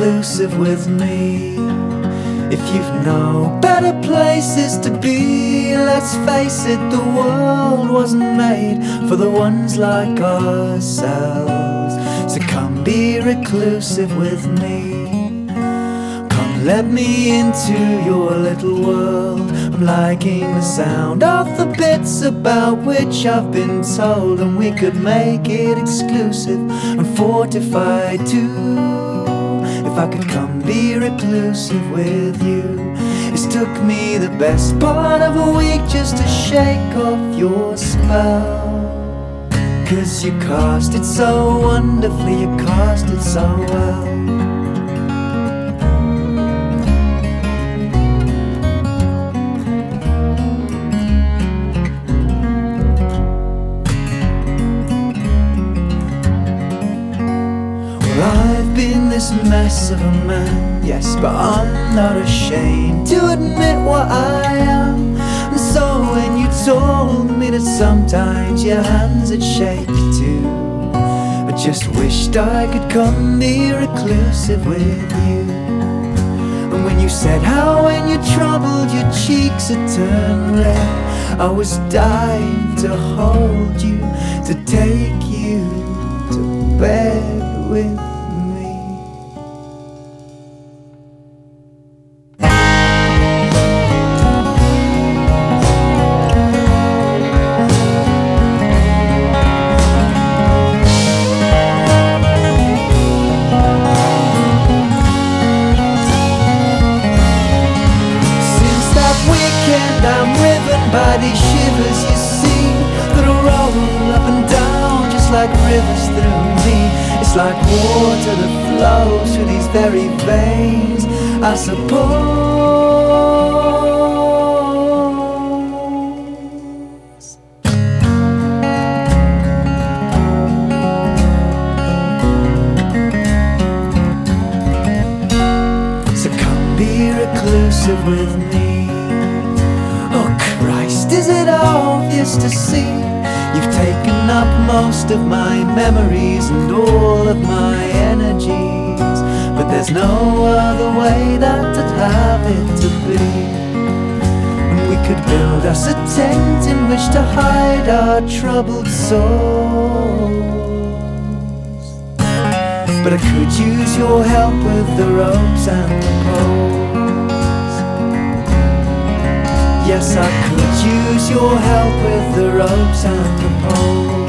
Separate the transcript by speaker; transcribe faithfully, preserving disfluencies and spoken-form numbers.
Speaker 1: reclusive with me. If you've no better places to be, let's face it, the world wasn't made for the ones like ourselves. So come be reclusive with me. Come let me into your little world. I'm liking the sound of the bits about which I've been told, and we could make it exclusive and fortified too. If I could come be reclusive with you. It's took me the best part of a week just to shake off your spell. Cause you cast it so wonderfully, you cast it so well. I've been this mess of a man, yes, but I'm not ashamed to admit what I am. And so when you told me that sometimes your hands would shake too, I just wished I could come be reclusive with you. And when you said how when you're troubled your cheeks would turn red, I was dying to hold you, to take you to bed with me. I'm riven by these shivers, you see, that roll up and down just like rivers through me. It's like water that flows through these very veins, I suppose. So come be reclusive with me. Is it obvious to see? You've taken up most of my memories and all of my energies, but there's no other way that I'd have it to be. And we could build us a tent in which to hide our troubled souls. But I could use your help with the ropes and the poles. Yes, I could use your help with the ropes and the poles.